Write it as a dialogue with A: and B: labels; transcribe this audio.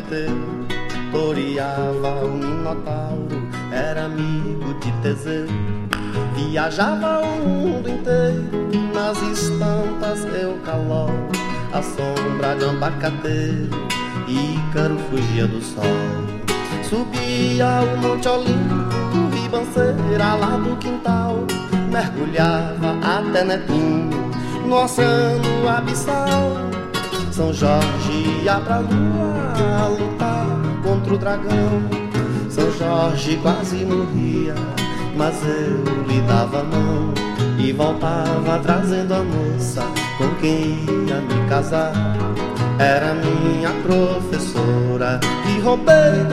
A: Prometeu, toreava o Minotauro, era amigo de Teseu. Viajava o mundo inteiro, nas estampas Eucaló, a sombra de um abacateiro, Ícaro fugia do sol. Subia o Monte Olimpo, ribanceira lá do quintal, mergulhava até Netuno, no oceano abissal. São Jorge ia pra lua lutar contra o dragão. São Jorge quase morria, mas eu lhe dava a mão e voltava trazendo a moça com quem ia me casar. Era minha professora e roubei do